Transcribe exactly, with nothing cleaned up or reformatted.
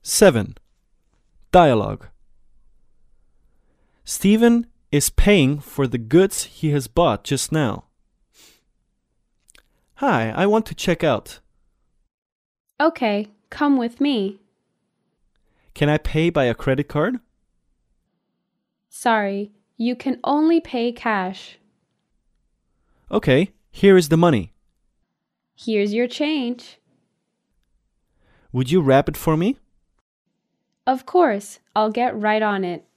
seven. Dialogue. Stephen is paying for the goods he has bought just now. Hi, I want to check out. Okay, come with me. Can I pay by a credit card? Sorry, you can only pay cash. Okay, here is the money. Here's your change. Would you wrap it for me? Of course, I'll get right on it.